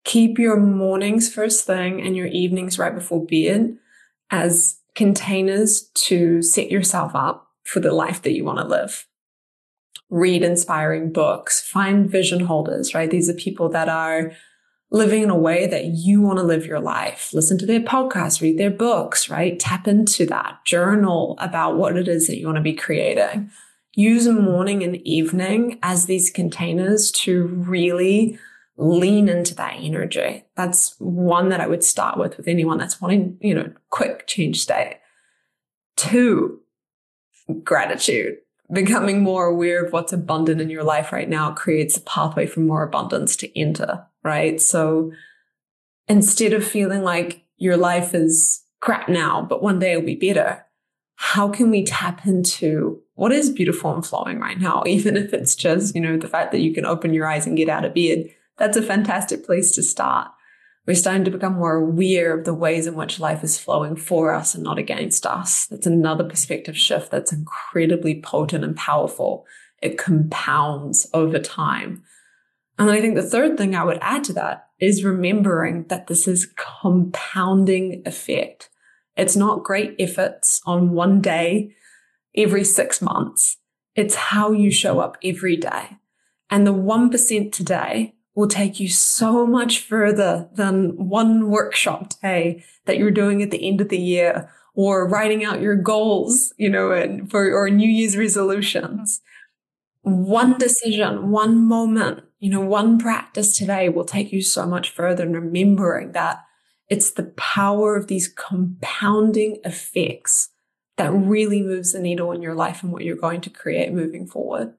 Keep your mornings first thing and your evenings right before bed as containers to set yourself up for the life that you want to live. Read inspiring books, find vision holders, right? These are people that are living in a way that you want to live your life. Listen to their podcasts, read their books, right? Tap into that. Journal about what it is that you want to be creating. Use morning and evening as these containers to really lean into that energy. That's one that I would start with with anyone that's wanting, you know, quick change state. Two, gratitude. Becoming more aware of what's abundant in your life right now creates a pathway for more abundance to enter, right? So instead of feeling like your life is crap now, but one day it'll be better, how can we tap into what is beautiful and flowing right now? Even if it's just, you know, the fact that you can open your eyes and get out of bed, that's a fantastic place to start. We're starting to become more aware of the ways in which life is flowing for us and not against us. That's another perspective shift that's incredibly potent and powerful. It compounds over time. And I think the third thing I would add to that is remembering that this is compounding effect. It's not great efforts on one day every six months. It's how you show up every day. And the one percent today will take you so much further than one workshop day that you're doing at the end of the year or writing out your goals, you know, and for or New Year's resolutions. One decision, one moment, you know, one practice today will take you so much further. And remembering that it's the power of these compounding effects that really moves the needle in your life and what you're going to create moving forward.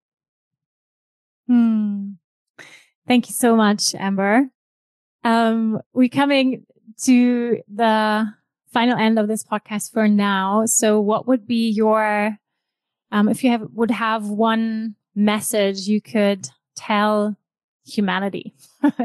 Hmm. Thank you so much, Amber. Um, we're coming to the final end of this podcast for now. So what would be your, um, if you have, would have one message you could tell humanity?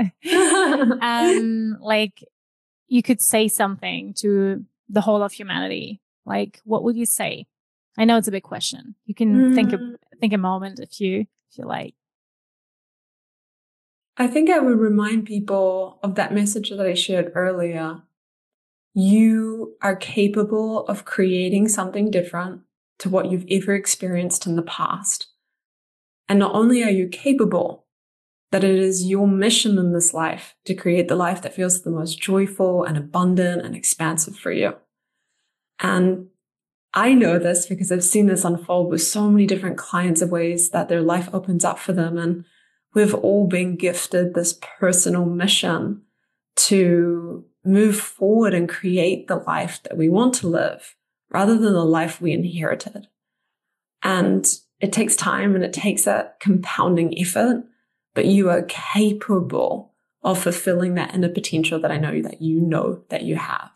um, like you could say something to the whole of humanity. Like, what would you say? I know it's a big question. You can mm. think, a, think a moment if you, if you like. I think I would remind people of that message that I shared earlier. You are capable of creating something different to what you've ever experienced in the past. And not only are you capable, that it is your mission in this life to create the life that feels the most joyful and abundant and expansive for you. And I know this because I've seen this unfold with so many different clients of ways that their life opens up for them. And we've all been gifted this personal mission to move forward and create the life that we want to live rather than the life we inherited. And it takes time and it takes a compounding effort, but you are capable of fulfilling that inner potential that I know that you know that you have.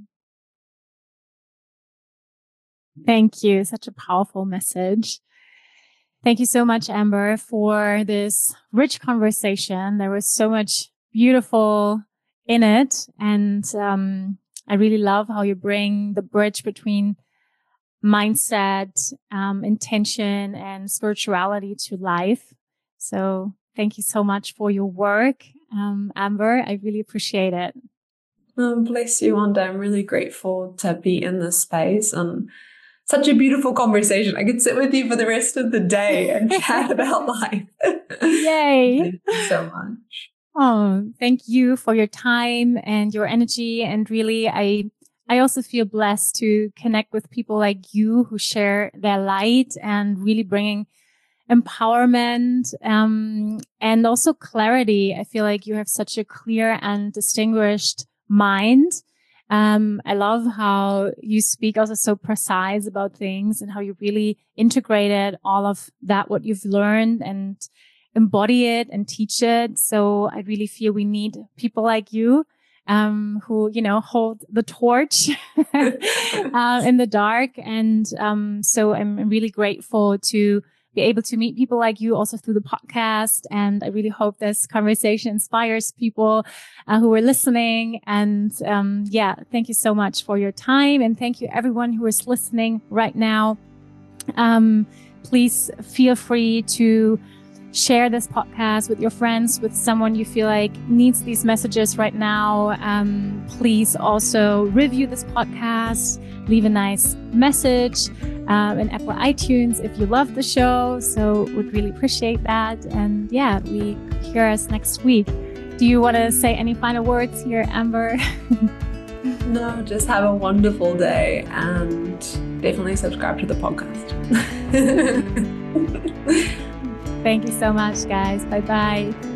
Thank you. Such a powerful message. Thank you so much, Amber, for this rich conversation. There was so much beautiful in it. And um, I really love how you bring the bridge between mindset, um, intention, and spirituality to life. So thank you so much for your work, um, Amber. I really appreciate it. Oh, bless you, Wanda. I'm really grateful to be in this space and such a beautiful conversation. I could sit with you for the rest of the day and chat about life. Yay. Thank you so much. Oh, thank you for your time and your energy. And really, I, I also feel blessed to connect with people like you who share their light and really bringing empowerment, um, and also clarity. I feel like you have such a clear and distinguished mind. Um, I love how you speak also so precise about things and how you really integrated all of that, what you've learned, and embody it and teach it. So I really feel we need people like you, um, who, you know, hold the torch, uh, in the dark. And, um, so I'm really grateful to be able to meet people like you also through the podcast. And I really hope this conversation inspires people uh, who are listening. And um, yeah, thank you so much for your time. And thank you everyone who is listening right now. Um, please feel free to share this podcast with your friends, with someone you feel like needs these messages right now. Um, please also review this podcast, leave a nice message um, in Apple iTunes if you love the show. So would really appreciate that. And yeah, we hear us next week. Do you want to say any final words here, Amber? No, just have a wonderful day and definitely subscribe to the podcast. Thank you so much, guys. Bye-bye.